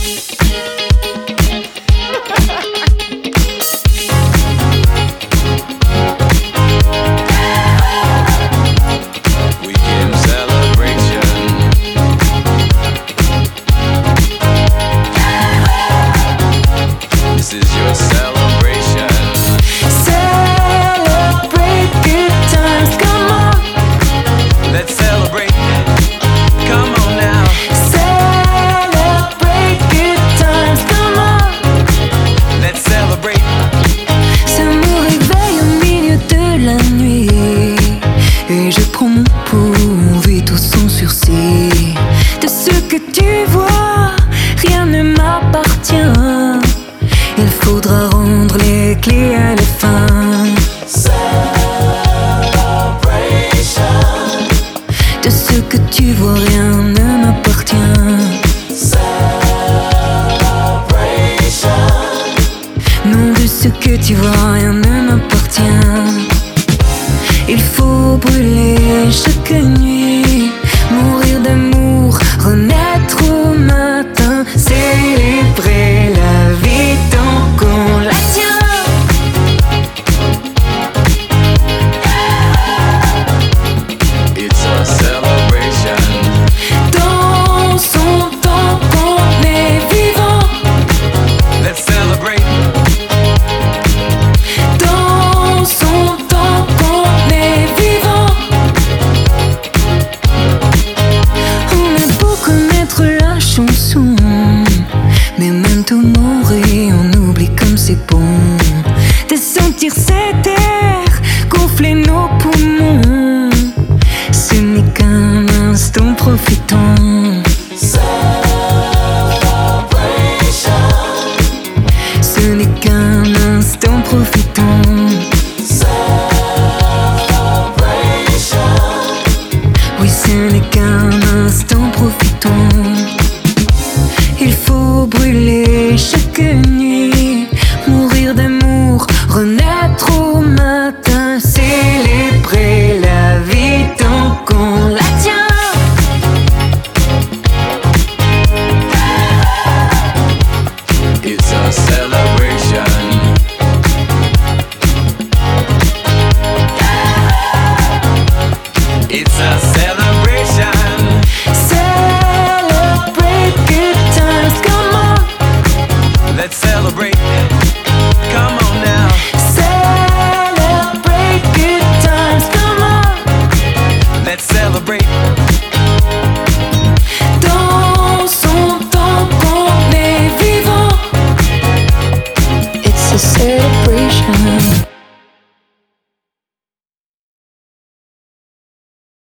Weekend celebration. This is your celebration. Celebrate good times, come on. Let's celebrate. Come on now. Celebrate good times, come on. Let's celebrate. Ça me réveille au milieu de la nuit et je prends mon pouls, et tout sans sursis. De ce que tu vois, rien ne m'appartient. Il faudra rendre les clés à la fin. Celebration. De ce que tu vois, rien ne m'appartient. Celebration. Non, de ce que tu vois, rien ne m'appartient. Il faut brûler chaque nuit, mourir d'amour, renaître au matin, célébrer la vie tant qu'on la tient. It's a celebration. Dansons tant qu'on est vivant. Let's celebrate. Dansons tant qu'on est vivant. On a beau connaître la chanson, mais maintenant on oublie comme c'est bon de sentir cet air gonfler nos poumons. Ce n'est qu'un instant, profitons. Celebration. Ce n'est qu'un instant, profitons. Celebration. Oui, ce n'est qu'un instant, profitons. Il faut brûler chaque nuit, mourir d'amour, renaître au matin, célébrer la vie tant qu'on la tient. It's a celebration. It's a celebration. Celebrate good times, come on. Let's celebrate. Come on now. Celebrate good times, come on. Let's celebrate. Dansons tant qu'on est vivant. It's a celebration.